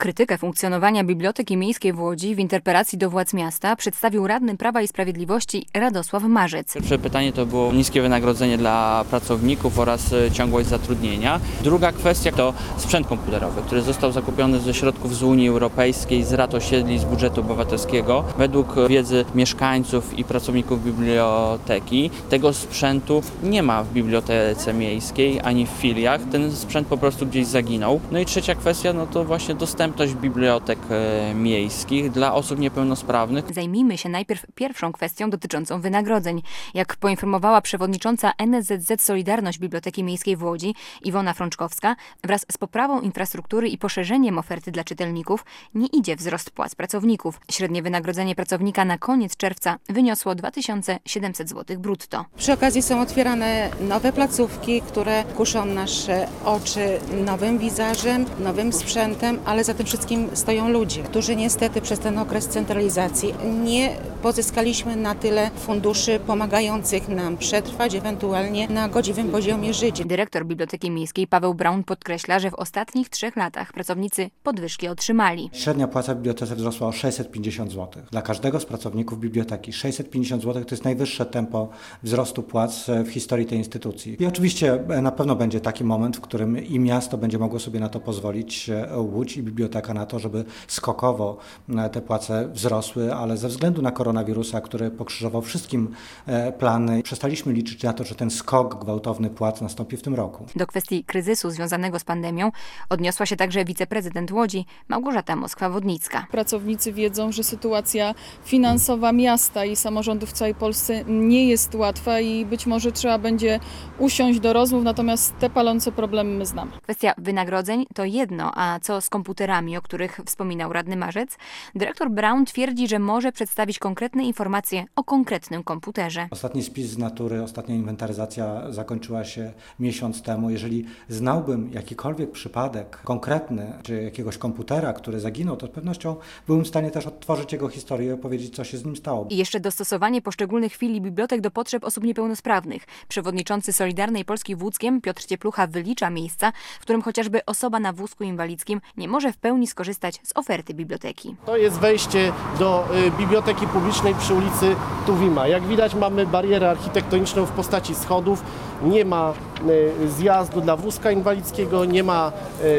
Krytykę funkcjonowania Biblioteki Miejskiej w Łodzi w interpelacji do władz miasta przedstawił radny Prawa i Sprawiedliwości Radosław Marzec. Pierwsze pytanie to było niskie wynagrodzenie dla pracowników oraz ciągłość zatrudnienia. Druga kwestia to sprzęt komputerowy, który został zakupiony ze środków z Unii Europejskiej, z rat osiedli, z budżetu obywatelskiego. Według wiedzy mieszkańców i pracowników biblioteki tego sprzętu nie ma w Bibliotece Miejskiej ani w filiach. Ten sprzęt po prostu gdzieś zaginął. No i trzecia kwestia to właśnie dostępność bibliotek miejskich dla osób niepełnosprawnych. Zajmijmy się najpierw pierwszą kwestią dotyczącą wynagrodzeń. Jak poinformowała przewodnicząca NSZZ Solidarność Biblioteki Miejskiej w Łodzi Iwona Frączkowska, wraz z poprawą infrastruktury i poszerzeniem oferty dla czytelników nie idzie wzrost płac pracowników. Średnie wynagrodzenie pracownika na koniec czerwca wyniosło 2700 zł brutto. Przy okazji są otwierane nowe placówki, które kuszą nasze oczy nowym wizażem, nowym sprzętem, ale za tym wszystkim stoją ludzie, którzy niestety przez ten okres centralizacji nie pozyskaliśmy na tyle funduszy pomagających nam przetrwać, ewentualnie na godziwym poziomie życia. Dyrektor Biblioteki Miejskiej Paweł Braun podkreśla, że w ostatnich 3 latach pracownicy podwyżki otrzymali. Średnia płaca w bibliotece wzrosła o 650 zł. Dla każdego z pracowników biblioteki 650 zł to jest najwyższe tempo wzrostu płac w historii tej instytucji. I oczywiście na pewno będzie taki moment, w którym i miasto będzie mogło sobie na to pozwolić, Łódź i biblioteka na to, żeby skokowo te płace wzrosły, ale ze względu na koronawirusa, który pokrzyżował wszystkim plany, przestaliśmy liczyć na to, że ten skok gwałtowny płac nastąpi w tym roku. Do kwestii kryzysu związanego z pandemią odniosła się także wiceprezydent Łodzi Małgorzata Moskwa-Wodnicka. Pracownicy wiedzą, że sytuacja finansowa miasta i samorządów w całej Polsce nie jest łatwa i być może trzeba będzie usiąść do rozmów, natomiast te palące problemy my znamy. Kwestia wynagrodzeń to jedno, a co z komputerami, o których wspominał radny Marzec? Dyrektor Braun twierdzi, że może przedstawić konkretne informacje o konkretnym komputerze. Ostatni spis z natury, ostatnia inwentaryzacja zakończyła się miesiąc temu. Jeżeli znałbym jakikolwiek przypadek konkretny, czy jakiegoś komputera, który zaginął, to z pewnością byłem w stanie też odtworzyć jego historię i opowiedzieć, co się z nim stało. I jeszcze dostosowanie poszczególnych filii bibliotek do potrzeb osób niepełnosprawnych. Przewodniczący Solidarnej Polski w Łódzkiem Piotr Cieplucha wylicza miejsca, w którym chociażby osoba na wózku inwalidzkim nie może w pełni skorzystać z oferty biblioteki. To jest wejście do biblioteki publicznej przy ulicy Tuwima. Jak widać, mamy barierę architektoniczną w postaci schodów. Nie ma zjazdu dla wózka inwalidzkiego, nie ma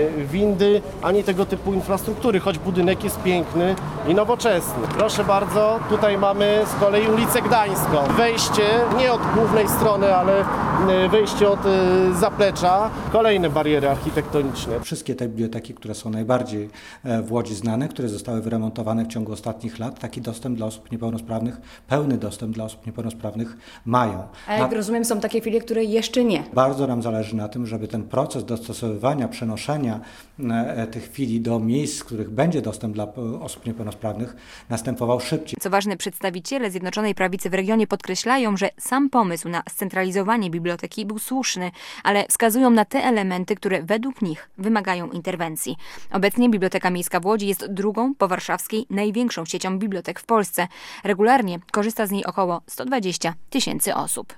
windy, ani tego typu infrastruktury, choć budynek jest piękny i nowoczesny. Proszę bardzo, tutaj mamy z kolei ulicę Gdańską. Wejście nie od głównej strony, ale wejście od zaplecza. Kolejne bariery architektoniczne. Wszystkie te biblioteki, które są najbardziej w Łodzi znane, które zostały wyremontowane w ciągu ostatnich lat, taki dostęp dla osób niepełnosprawnych, pełny dostęp dla osób niepełnosprawnych mają. A jak rozumiem, są takie filie, które jeszcze nie. Bardzo nam zależy na tym, żeby ten proces dostosowywania, przenoszenia tych filii do miejsc, w których będzie dostęp dla osób niepełnosprawnych, następował szybciej. Co ważne, przedstawiciele Zjednoczonej Prawicy w regionie podkreślają, że sam pomysł na scentralizowanie biblioteki był słuszny, ale wskazują na te elementy, które według nich wymagają interwencji. Obecnie Biblioteka Miejska w Łodzi jest drugą po warszawskiej największą siecią bibliotek w Polsce. Regularnie korzysta z niej około 120 000 osób.